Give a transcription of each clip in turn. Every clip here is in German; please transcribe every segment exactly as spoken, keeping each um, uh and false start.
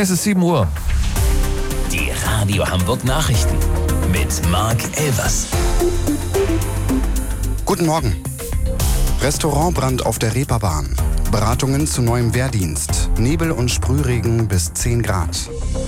Es ist sieben Uhr. Die Radio Hamburg Nachrichten mit Marc Elvers. Guten Morgen. Restaurantbrand auf der Reeperbahn. Beratungen zu neuem Wehrdienst. Nebel und Sprühregen bis zehn Grad.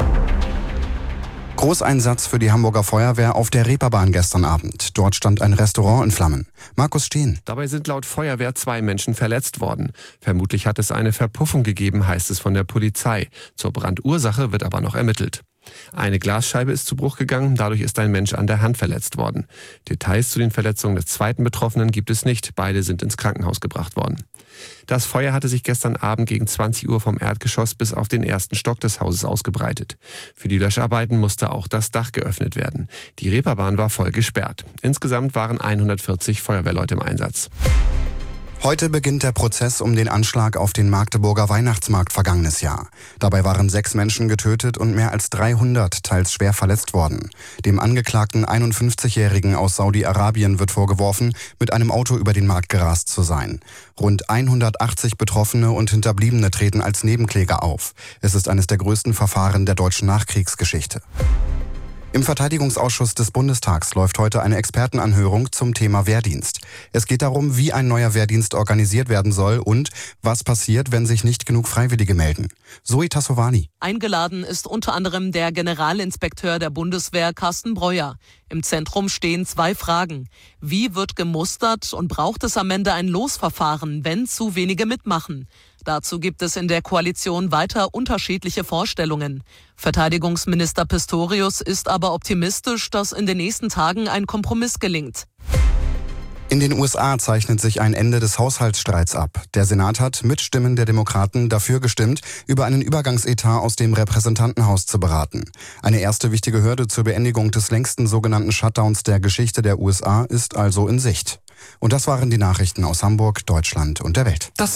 Großeinsatz für die Hamburger Feuerwehr auf der Reeperbahn gestern Abend. Dort stand ein Restaurant in Flammen. Markus Steen. Dabei sind laut Feuerwehr zwei Menschen verletzt worden. Vermutlich hat es eine Verpuffung gegeben, heißt es von der Polizei. Zur Brandursache wird aber noch ermittelt. Eine Glasscheibe ist zu Bruch gegangen, dadurch ist ein Mensch an der Hand verletzt worden. Details zu den Verletzungen des zweiten Betroffenen gibt es nicht, beide sind ins Krankenhaus gebracht worden. Das Feuer hatte sich gestern Abend gegen zwanzig Uhr vom Erdgeschoss bis auf den ersten Stock des Hauses ausgebreitet. Für die Löscharbeiten musste auch das Dach geöffnet werden. Die Reeperbahn war voll gesperrt. Insgesamt waren hundertvierzig Feuerwehrleute im Einsatz. Heute beginnt der Prozess um den Anschlag auf den Magdeburger Weihnachtsmarkt vergangenes Jahr. Dabei waren sechs Menschen getötet und mehr als dreihundert teils schwer verletzt worden. Dem Angeklagten einundfünfzigjährigen aus Saudi-Arabien wird vorgeworfen, mit einem Auto über den Markt gerast zu sein. Rund hundertachtzig Betroffene und Hinterbliebene treten als Nebenkläger auf. Es ist eines der größten Verfahren der deutschen Nachkriegsgeschichte. Im Verteidigungsausschuss des Bundestags läuft heute eine Expertenanhörung zum Thema Wehrdienst. Es geht darum, wie ein neuer Wehrdienst organisiert werden soll und was passiert, wenn sich nicht genug Freiwillige melden. Zoe Tassovani. Eingeladen ist unter anderem der Generalinspekteur der Bundeswehr Carsten Breuer. Im Zentrum stehen zwei Fragen. Wie wird gemustert und braucht es am Ende ein Losverfahren, wenn zu wenige mitmachen? Dazu gibt es in der Koalition weiter unterschiedliche Vorstellungen. Verteidigungsminister Pistorius ist aber optimistisch, dass in den nächsten Tagen ein Kompromiss gelingt. In den U S A zeichnet sich ein Ende des Haushaltsstreits ab. Der Senat hat mit Stimmen der Demokraten dafür gestimmt, über einen Übergangsetat aus dem Repräsentantenhaus zu beraten. Eine erste wichtige Hürde zur Beendigung des längsten sogenannten Shutdowns der Geschichte der U S A ist also in Sicht. Und das waren die Nachrichten aus Hamburg, Deutschland und der Welt. Das